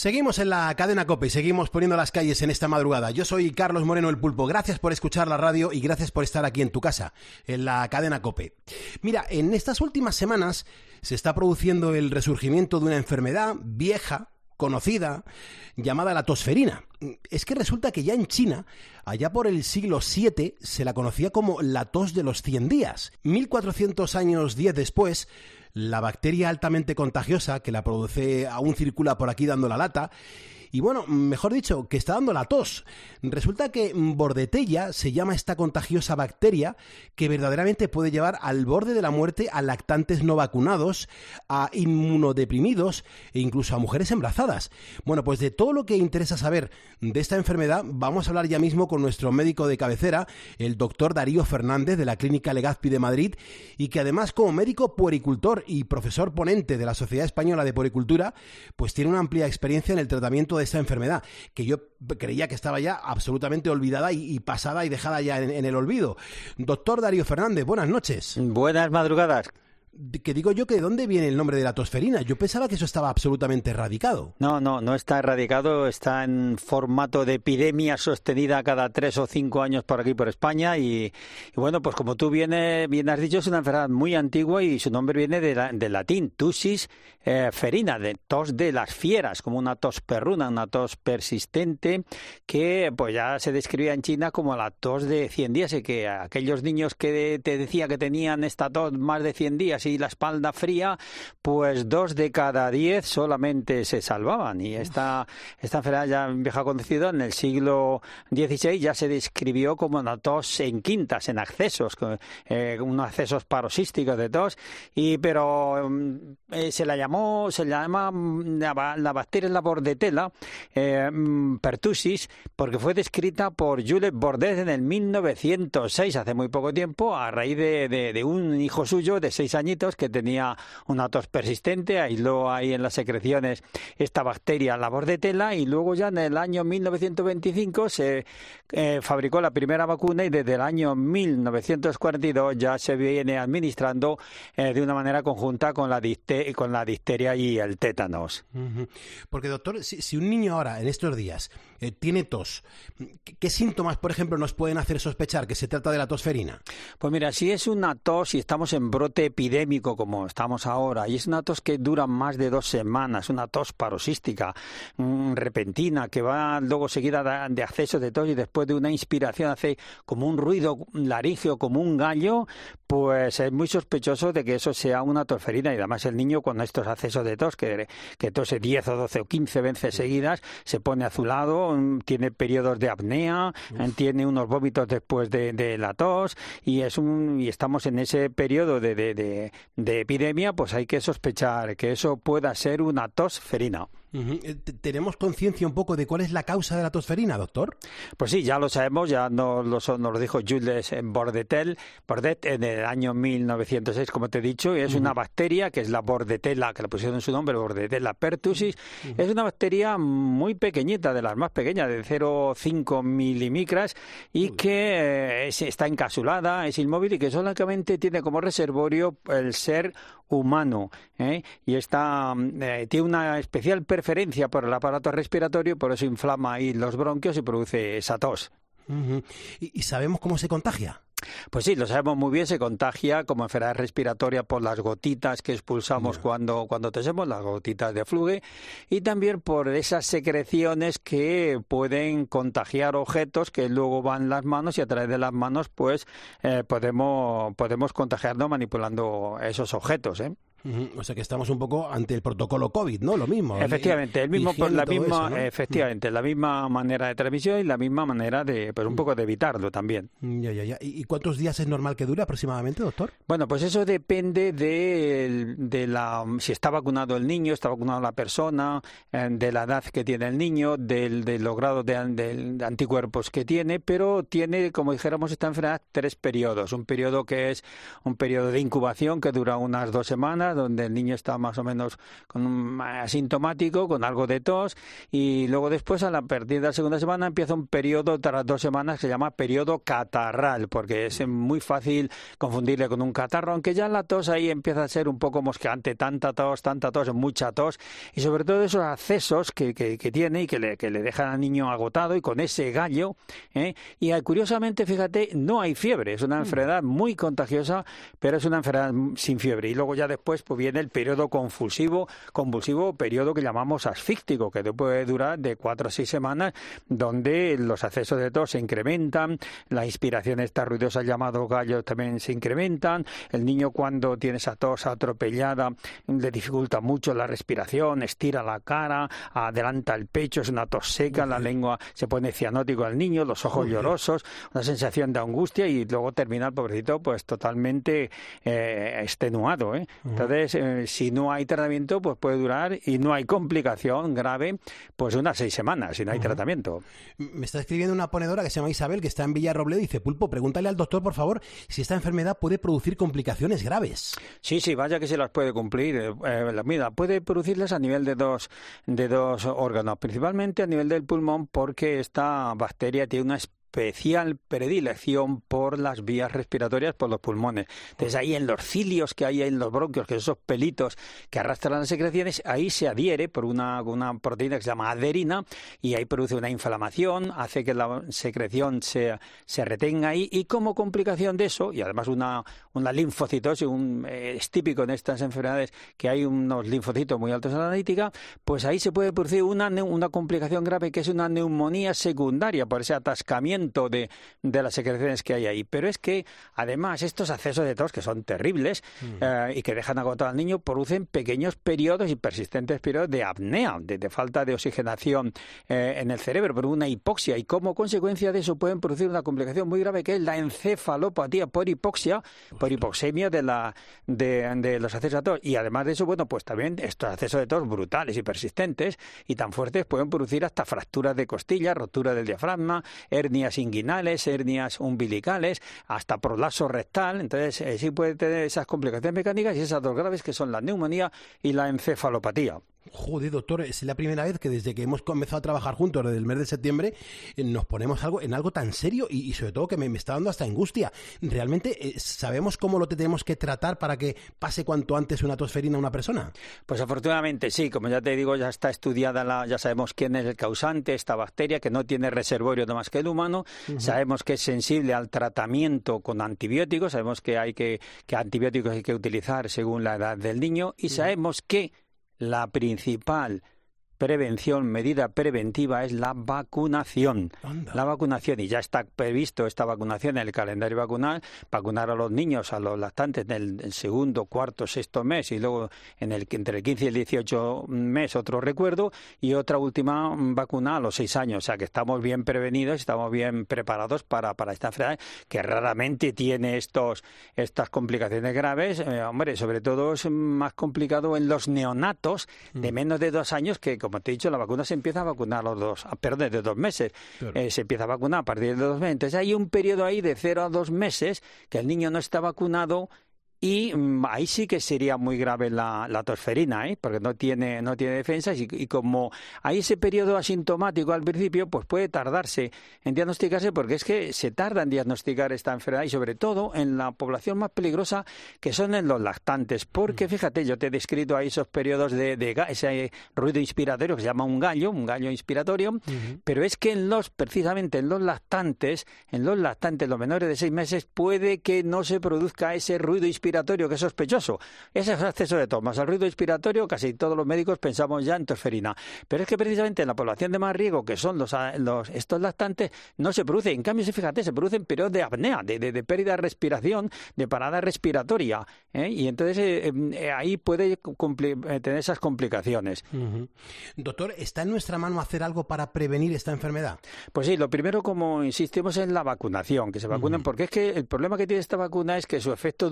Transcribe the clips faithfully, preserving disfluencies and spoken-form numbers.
Seguimos en la cadena COPE, seguimos poniendo las calles en esta madrugada. Yo soy Carlos Moreno el Pulpo. Gracias por escuchar la radio y gracias por estar aquí en tu casa, en la cadena COPE. Mira, en estas últimas semanas se está produciendo el resurgimiento de una enfermedad vieja, conocida, llamada la tosferina. Es que resulta que ya en China, allá por el siglo siete, se la conocía como la tos de los cien días. mil cuatrocientos años diez después, la bacteria altamente contagiosa que la produce aún circula por aquí dando la lata. Y bueno, mejor dicho, que está dando la tos. Resulta que Bordetella se llama esta contagiosa bacteria que verdaderamente puede llevar al borde de la muerte a lactantes no vacunados, a inmunodeprimidos e incluso a mujeres embarazadas. Bueno, pues de todo lo que interesa saber de esta enfermedad vamos a hablar ya mismo con nuestro médico de cabecera, el doctor Darío Fernández de la Clínica Legazpi de Madrid, y que además como médico puericultor y profesor ponente de la Sociedad Española de Puericultura, pues tiene una amplia experiencia en el tratamiento de esta enfermedad, que yo creía que estaba ya absolutamente olvidada y, y pasada y dejada ya en, en el olvido. Doctor Darío Fernández, buenas noches. Buenas madrugadas. Que digo yo que ¿de dónde viene el nombre de la tosferina? Yo pensaba que eso estaba absolutamente erradicado. No, no, no está erradicado, está en formato de epidemia sostenida cada tres o cinco años por aquí, por España, y, y bueno, pues como tú bien, bien has dicho, es una enfermedad muy antigua y su nombre viene de la, del latín, tusis eh, ferina, de tos de las fieras, como una tos perruna, una tos persistente, que pues ya se describía en China como la tos de cien días, y que aquellos niños que te decía que tenían esta tos más de cien días y la espalda fría, pues dos de cada diez solamente se salvaban. Y esta, esta enfermedad ya vieja conocida en el siglo dieciséis ya se describió como una tos en quintas, en accesos, eh, unos accesos paroxísticos de tos, y pero eh, se la llamó, se llama la, la bacteria la Bordetella eh, pertussis, porque fue descrita por Jules Bordet en el mil novecientos seis, hace muy poco tiempo, a raíz de, de, de un hijo suyo de seis años que tenía una tos persistente, aisló ahí en las secreciones esta bacteria, la Bordetella, y luego ya en el año mil novecientos veinticinco se eh, fabricó la primera vacuna, y desde el año mil novecientos cuarenta y dos ya se viene administrando eh, de una manera conjunta con la, difte- con la difteria y el tétanos. Uh-huh. Porque doctor, si, si un niño ahora, en estos días, eh, tiene tos, ¿qué, ¿qué síntomas, por ejemplo, nos pueden hacer sospechar que se trata de la tosferina? Pues mira, si es una tos y estamos en brote epidémico como estamos ahora, y es una tos que dura más de dos semanas, una tos paroxística, mmm, repentina, que va luego seguida de, de accesos de tos, y después de una inspiración hace como un ruido laríngeo, como un gallo, pues es muy sospechoso de que eso sea una tosferina. Y además el niño con estos accesos de tos, que, que tose diez o doce o quince veces seguidas, se pone azulado, tiene periodos de apnea, Uf. tiene unos vómitos después de, de la tos, y es un y estamos en ese periodo de, de, de de epidemia, pues hay que sospechar que eso pueda ser una tosferina. Uh-huh. ¿Tenemos conciencia un poco de cuál es la causa de la tosferina, doctor? Pues sí, ya lo sabemos, ya nos lo, nos lo dijo Jules Bordet, Bordet en el año mil novecientos seis, como te he dicho, y es uh-huh. una bacteria que es la Bordetella, que le pusieron su nombre, Bordetella pertussis. Uh-huh. Es una bacteria muy pequeñita, de las más pequeñas, de cero coma cinco milimicras, y uh-huh. que eh, es, está encapsulada, es inmóvil, y que solamente tiene como reservorio el ser humano, ¿eh? y está, eh, tiene una especial preferencia por el aparato respiratorio, por eso inflama ahí los bronquios y produce esa tos. Uh-huh. ¿Y, ¿Y sabemos cómo se contagia? Pues sí, lo sabemos muy bien, se contagia como enfermedad respiratoria por las gotitas que expulsamos yeah. cuando, cuando tosemos, las gotitas de fluge, y también por esas secreciones que pueden contagiar objetos que luego van en las manos, y a través de las manos pues eh, podemos, podemos contagiarnos manipulando esos objetos, ¿eh? Uh-huh. O sea que estamos un poco ante el protocolo COVID, ¿no? Lo mismo. Efectivamente, el mismo, por la misma, eso, ¿no? efectivamente, la misma manera de transmisión y la misma manera de, pues un poco de evitarlo también. Ya, ya, ya. ¿Y cuántos días es normal que dure aproximadamente, doctor? Bueno, pues eso depende de, de la, si está vacunado el niño, está vacunado la persona, de la edad que tiene el niño, del, de los grados de, de, de anticuerpos que tiene, pero tiene, como dijéramos, esta enfermedad tres periodos. Un periodo que es un periodo de incubación que dura unas dos semanas, días, donde el niño está más o menos con un, asintomático, con algo de tos, y luego después, a la partir de la segunda semana, empieza un periodo tras dos semanas que se llama periodo catarral, porque es muy fácil confundirle con un catarro, aunque ya la tos ahí empieza a ser un poco mosqueante, tanta tos, tanta tos, mucha tos, y sobre todo esos accesos que, que, que tiene y que le, que le dejan al niño agotado y con ese gallo, ¿eh? Y curiosamente, fíjate, no hay fiebre, es una enfermedad muy contagiosa, pero es una enfermedad sin fiebre. Y luego ya después pues viene el periodo convulsivo, convulsivo, periodo que llamamos asfíctico, que puede durar de cuatro a seis semanas, donde los accesos de tos se incrementan, la inspiración esta ruidosa llamado gallo también se incrementan, el niño cuando tiene esa tos atropellada le dificulta mucho la respiración, estira la cara, adelanta el pecho, es una tos seca, la lengua se pone cianótico al niño, los ojos llorosos, una sensación de angustia y luego termina el pobrecito pues totalmente eh, extenuado, ¿eh? Entonces, eh, si no hay tratamiento, pues puede durar, y no hay complicación grave, pues unas seis semanas si no hay uh-huh. tratamiento. Me está escribiendo una ponedora que se llama Isabel, que está en Villarrobledo, y dice: Pulpo, pregúntale al doctor, por favor, si esta enfermedad puede producir complicaciones graves. Sí, sí, vaya que se las puede cumplir. Eh, mira, puede producirlas a nivel de dos, de dos órganos, principalmente a nivel del pulmón, porque esta bacteria tiene una especial predilección por las vías respiratorias, por los pulmones. Entonces ahí en los cilios que hay en los bronquios, que son esos pelitos que arrastran las secreciones, ahí se adhiere por una, una proteína que se llama aderina, y ahí produce una inflamación, hace que la secreción se, se retenga ahí, y como complicación de eso, y además una, una linfocitosis, un, eh, es típico en estas enfermedades que hay unos linfocitos muy altos en la analítica, pues ahí se puede producir una, una complicación grave, que es una neumonía secundaria por ese atascamiento De, de las secreciones que hay ahí. Pero es que, además, estos accesos de tos, que son terribles uh-huh. eh, y que dejan agotado al niño, producen pequeños periodos y persistentes periodos de apnea, de, de falta de oxigenación eh, en el cerebro, por una hipoxia, y como consecuencia de eso pueden producir una complicación muy grave, que es la encefalopatía por hipoxia, por hipoxemia de, la, de, de los accesos de tos. Y además de eso, bueno, pues también estos accesos de tos brutales y persistentes y tan fuertes pueden producir hasta fracturas de costilla, rotura del diafragma, hernias inguinales, hernias umbilicales, hasta prolapso rectal. Entonces eh, sí puede tener esas complicaciones mecánicas y esas dos graves, que son la neumonía y la encefalopatía. Joder, doctor, es la primera vez que desde que hemos comenzado a trabajar juntos desde el mes de septiembre eh, nos ponemos algo en algo tan serio y, y sobre todo que me, me está dando hasta angustia. ¿Realmente eh, sabemos cómo lo tenemos que tratar para que pase cuanto antes una tosferina a una persona? Pues afortunadamente sí, como ya te digo, ya está estudiada, la, ya sabemos quién es el causante, esta bacteria que no tiene reservorio no más que el humano, uh-huh. sabemos que es sensible al tratamiento con antibióticos, sabemos que hay que, que antibióticos hay que utilizar según la edad del niño, y uh-huh. sabemos que la principal prevención, medida preventiva, es la vacunación. Anda. La vacunación, y ya está previsto esta vacunación en el calendario vacunal, vacunar a los niños, a los lactantes en el, el segundo, cuarto, sexto mes, y luego en el entre el quince y el dieciocho mes otro recuerdo, y otra última vacuna a los seis años. O sea que estamos bien prevenidos, estamos bien preparados para, para esta enfermedad, que raramente tiene estos estas complicaciones graves. Eh, hombre, sobre todo es más complicado en los neonatos de menos de dos años, que como te he dicho, la vacuna se empieza a vacunar a los dos, perdón, de dos meses. Claro. Eh, se empieza a vacunar a partir de dos meses. Entonces hay un periodo ahí de cero a dos meses que el niño no está vacunado, y mmm, ahí sí que sería muy grave la, la tosferina, ¿eh? Porque no tiene no tiene defensas, y, y como hay ese periodo asintomático al principio, pues puede tardarse en diagnosticarse, porque es que se tarda en diagnosticar esta enfermedad, y sobre todo en la población más peligrosa, que son en los lactantes, porque fíjate, yo te he descrito ahí esos periodos de, de ese ruido inspiratorio que se llama un gallo, un gallo inspiratorio, uh-huh. pero es que en los, precisamente en los lactantes, en los lactantes, los menores de seis meses, puede que no se produzca ese ruido inspiratorio que es sospechoso. Ese es el acceso de tos más el ruido inspiratorio, casi todos los médicos pensamos ya en tosferina. Pero es que precisamente en la población de más riesgo, que son los, los estos lactantes, no se produce. En cambio, fíjate, se producen periodos de apnea, de, de, de pérdida de respiración, de parada respiratoria, ¿eh? Y entonces eh, eh, ahí puede cumplir, eh, tener esas complicaciones. Uh-huh. Doctor, ¿está en nuestra mano hacer algo para prevenir esta enfermedad? Pues sí, lo primero, como insistimos, en la vacunación, que se vacunen, uh-huh. porque es que el problema que tiene esta vacuna es que su efecto dura unos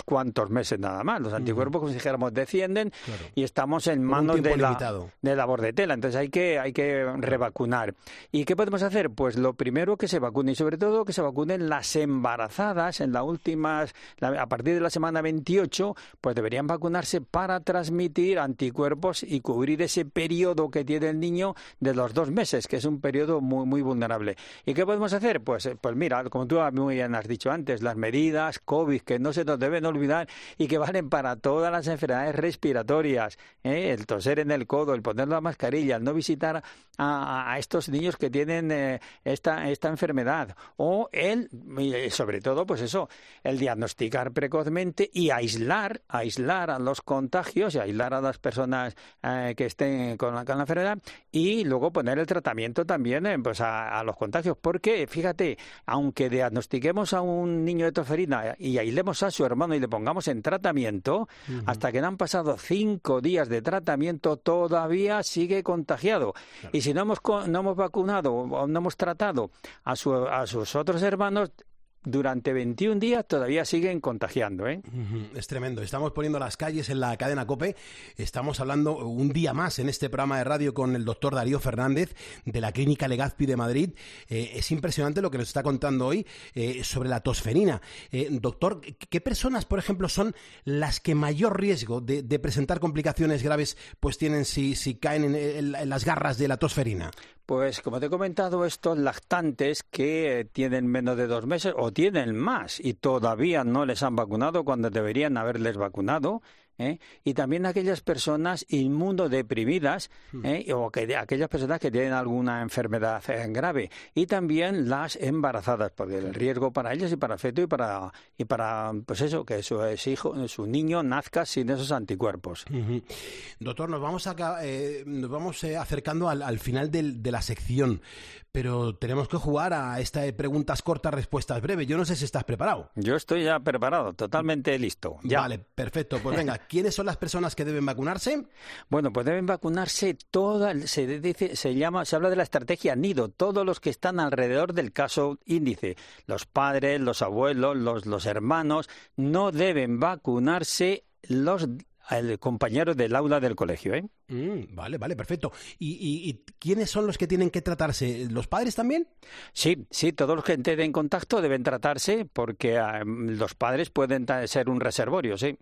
cuantos meses nada más. Los anticuerpos, como si dijéramos, descienden Claro. y estamos en Por un manos tiempo de la, limitado. de la bordetela. Entonces hay que, hay que revacunar. ¿Y qué podemos hacer? Pues lo primero, que se vacune, y sobre todo que se vacunen las embarazadas en las últimas, la- a partir de la semana veintiocho, pues deberían vacunarse para transmitir anticuerpos y cubrir ese periodo que tiene el niño de los dos meses, que es un periodo muy, muy vulnerable. ¿Y qué podemos hacer? Pues, eh, pues mira, como tú muy bien has dicho antes, las medidas COVID que no se nos deben olvidar y que valen para todas las enfermedades respiratorias, ¿eh? El toser en el codo, el poner la mascarilla, el no visitar a, a estos niños que tienen eh, esta, esta enfermedad, o el, y sobre todo, pues eso, el diagnosticar precozmente y aislar, aislar a los contagios y aislar a las personas eh, que estén con la, con la enfermedad, y luego poner el tratamiento también eh, pues a, a los contagios, porque fíjate, aunque diagnostiquemos a un niño de tosferina y aislemos a su hermano y le pongamos en tratamiento, uh-huh. hasta que no han pasado cinco días de tratamiento todavía sigue contagiado. Claro. Y si no hemos, no hemos vacunado o no hemos tratado a, su, a sus otros hermanos, durante veintiún días todavía siguen contagiando, ¿eh? Es tremendo. Estamos poniendo las calles en la cadena COPE. Estamos hablando un día más en este programa de radio con el doctor Darío Fernández de la Clínica Legazpi de Madrid. Eh, es impresionante lo que nos está contando hoy eh, sobre la tosferina. Eh, doctor, ¿qué personas, por ejemplo, son las que mayor riesgo de, de presentar complicaciones graves pues tienen si, si caen en, en, en las garras de la tosferina? Pues como te he comentado, estos lactantes que tienen menos de dos meses o tienen más y todavía no les han vacunado cuando deberían haberles vacunado, ¿eh? Y también aquellas personas inmunodeprimidas, ¿eh? o que, aquellas personas que tienen alguna enfermedad grave, y también las embarazadas, porque el riesgo para ellas y para el feto y para y para pues eso, que su, su hijo, su niño nazca sin esos anticuerpos. Uh-huh. Doctor, nos vamos acá, eh, nos vamos eh, acercando al, al final del, de la sección, pero tenemos que jugar a esta de preguntas cortas, respuestas breves. Yo no sé si estás preparado. Yo estoy ya preparado, totalmente listo. Ya. Vale, perfecto. Pues venga, ¿quiénes son las personas que deben vacunarse? Bueno, pues deben vacunarse todas, se dice, se llama, se habla de la estrategia nido, todos los que están alrededor del caso índice, los padres, los abuelos, los, los hermanos, no deben vacunarse los el compañero del aula del colegio, ¿eh? Mm, vale, vale, perfecto. ¿Y, y, ¿Y quiénes son los que tienen que tratarse? ¿Los padres también? Sí, sí, todos los que entren en contacto deben tratarse porque eh, los padres pueden ser un reservorio, sí.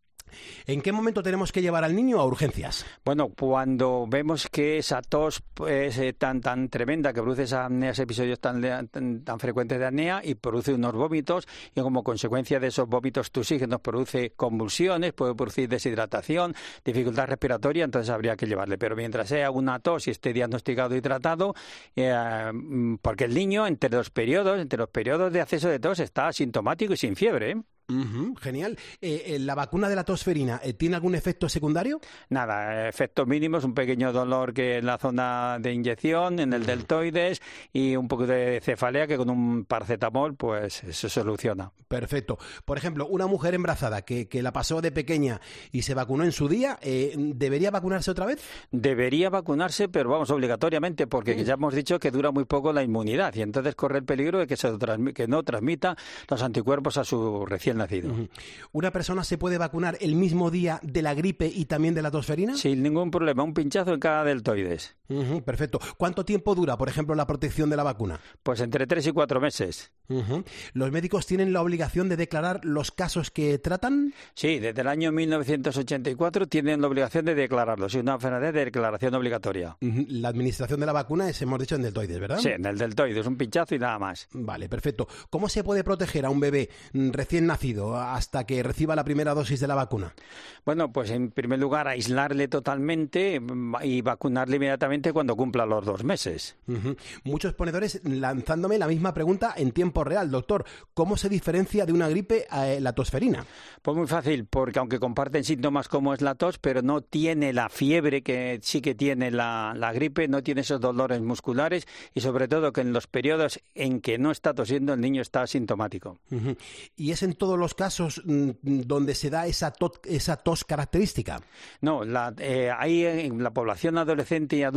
¿En qué momento tenemos que llevar al niño a urgencias? Bueno, cuando vemos que esa tos es eh, tan tan tremenda, que produce esa apnea, esos episodios tan, tan, tan frecuentes de apnea y produce unos vómitos, y como consecuencia de esos vómitos tusígenos produce convulsiones, puede producir deshidratación, dificultad respiratoria, entonces habría que llevarle. Pero mientras sea una tos y esté diagnosticado y tratado, eh, porque el niño entre los periodos, entre los periodos de acceso de tos está asintomático y sin fiebre, ¿eh? Uh-huh, genial. Eh, ¿La vacuna de la tosferina eh, tiene algún efecto secundario? Nada, efectos mínimos, un pequeño dolor que en la zona de inyección, en el deltoides, y un poco de cefalea que con un paracetamol pues se soluciona. Perfecto. Por ejemplo, una mujer embarazada que, que la pasó de pequeña y se vacunó en su día, eh, ¿debería vacunarse otra vez? Debería vacunarse, pero vamos, obligatoriamente, porque sí. Ya hemos dicho que dura muy poco la inmunidad y entonces corre el peligro de que, se transmi- que no transmita los anticuerpos a su recién nacido. Uh-huh. ¿Una persona se puede vacunar el mismo día de la gripe y también de la tosferina? Sin ningún problema, un pinchazo en cada deltoides. Uh-huh, perfecto. ¿Cuánto tiempo dura, por ejemplo, la protección de la vacuna? Pues entre tres y cuatro meses. Uh-huh. ¿Los médicos tienen la obligación de declarar los casos que tratan? Sí, desde el año mil novecientos ochenta y cuatro tienen la obligación de declararlo. Es una enfermedad de declaración obligatoria. Uh-huh. La administración de la vacuna es, hemos dicho, en deltoides, ¿verdad? Sí, en el deltoides, un pinchazo y nada más. Vale, perfecto. ¿Cómo se puede proteger a un bebé recién nacido hasta que reciba la primera dosis de la vacuna? Bueno, pues en primer lugar aislarle totalmente y vacunarle inmediatamente cuando cumpla los dos meses. Uh-huh. Muchos ponedores lanzándome la misma pregunta en tiempo real. Doctor, ¿cómo se diferencia de una gripe a la tosferina? Pues muy fácil, porque aunque comparten síntomas como es la tos, pero no tiene la fiebre que sí que tiene la, la gripe, no tiene esos dolores musculares y sobre todo que en los periodos en que no está tosiendo el niño está asintomático. Uh-huh. ¿Y es en todos los casos mm, donde se da esa, to- esa tos característica? No, la, eh, hay en la población adolescente y adulta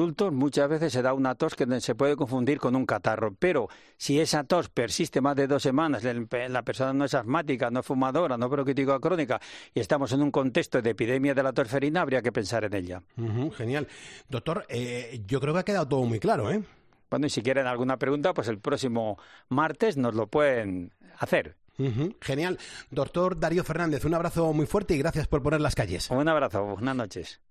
adultos muchas veces se da una tos que se puede confundir con un catarro, pero si esa tos persiste más de dos semanas, la persona no es asmática, no es fumadora, no es bronquiótica crónica y estamos en un contexto de epidemia de la tosferina, habría que pensar en ella. Uh-huh, genial. Doctor, eh, yo creo que ha quedado todo muy claro, ¿eh? Bueno, y si quieren alguna pregunta, pues el próximo martes nos lo pueden hacer. Uh-huh, genial. Doctor Darío Fernández, un abrazo muy fuerte y gracias por poner las calles. Un abrazo, buenas noches.